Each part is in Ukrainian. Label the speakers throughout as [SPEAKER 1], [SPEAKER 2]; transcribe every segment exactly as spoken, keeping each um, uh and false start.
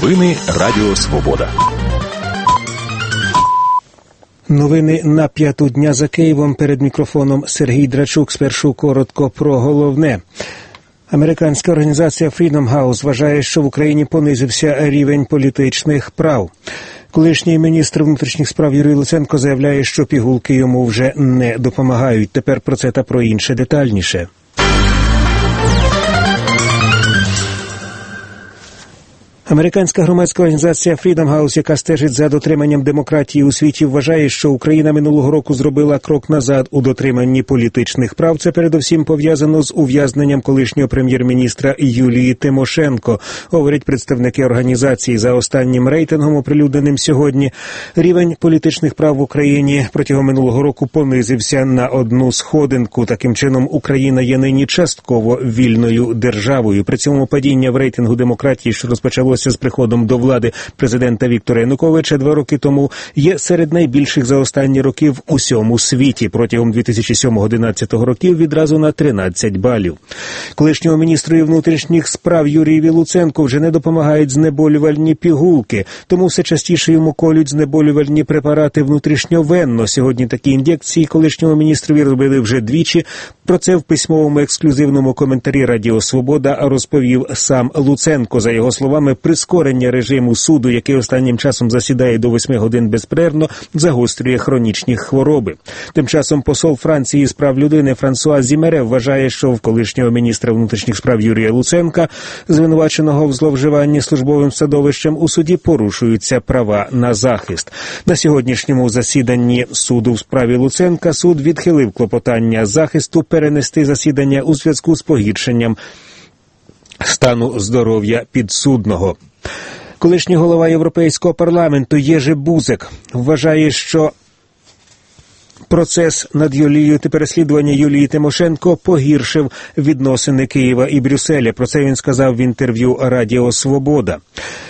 [SPEAKER 1] Новини Радіо Свобода.
[SPEAKER 2] Новини на п'яту дня за Києвом. Перед мікрофоном Сергій Драчук. Спершу коротко про головне. Американська організація Freedom House вважає, що в Україні понизився рівень політичних прав. Колишній міністр внутрішніх справ Юрій Луценко заявляє, що пігулки йому вже не допомагають. Тепер про це та про інше детальніше. Американська громадська організація Freedom House, яка стежить за дотриманням демократії у світі, вважає, що Україна минулого року зробила крок назад у дотриманні політичних прав. Це передусім пов'язано з ув'язненням колишнього прем'єр-міністра Юлії Тимошенко, говорять представники організації. За останнім рейтингом, оприлюдненим сьогодні, рівень політичних прав в Україні протягом минулого року понизився на одну сходинку. Таким чином, Україна є нині частково вільною державою. При цьому падіння в рейтингу демократії, що розпочалося з приходом до влади президента Віктора Януковича два роки тому, є серед найбільших за останні роки в усьому світі. Протягом дві тисячі сьомого-одинадцятого років відразу на тринадцять балів. Колишньому міністру внутрішніх справ Юрієві Луценку вже не допомагають знеболювальні пігулки, тому все частіше йому колють знеболювальні препарати внутрішньовенно. Сьогодні такі ін'єкції колишньому міністрові робили вже двічі. Про це в письмовому ексклюзивному коментарі Радіо Свобода розповів сам Луценко. За його словами, прискорення режиму суду, який останнім часом засідає до восьми годин безперервно, загострює хронічні хвороби. Тим часом посол Франції з прав людини Франсуа Зімере вважає, що в колишнього міністра внутрішніх справ Юрія Луценка, звинуваченого в зловживанні службовим становищем, у суді порушуються права на захист. На сьогоднішньому засіданні суду в справі Луценка суд відхилив клопотання захисту перенести засідання у зв'язку з погіршенням стану здоров'я підсудного. Колишній голова Європейського парламенту Єжи Бузек вважає, що процес над Юлією та переслідування Юлії Тимошенко погіршив відносини Києва і Брюсселя. Про це він сказав в інтерв'ю Радіо Свобода.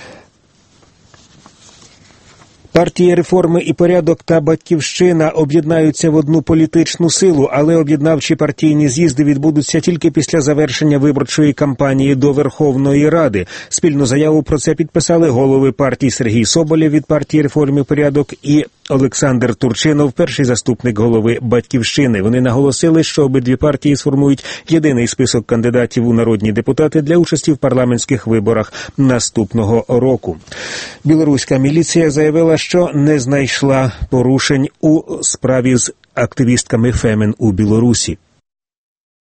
[SPEAKER 2] Партії «Реформи і порядок» та «Батьківщина» об'єднаються в одну політичну силу, але об'єднавчі партійні з'їзди відбудуться тільки після завершення виборчої кампанії до Верховної Ради. Спільну заяву про це підписали голови партій Сергій Соболєв від партії «Реформи і порядок» і Олександр Турчинов, перший заступник голови «Батьківщини». Вони наголосили, що обидві партії сформують єдиний список кандидатів у народні депутати для участі в парламентських виборах наступного року. Білоруська міліція заявила, що не знайшла порушень у справі з активістками Фемен у Білорусі.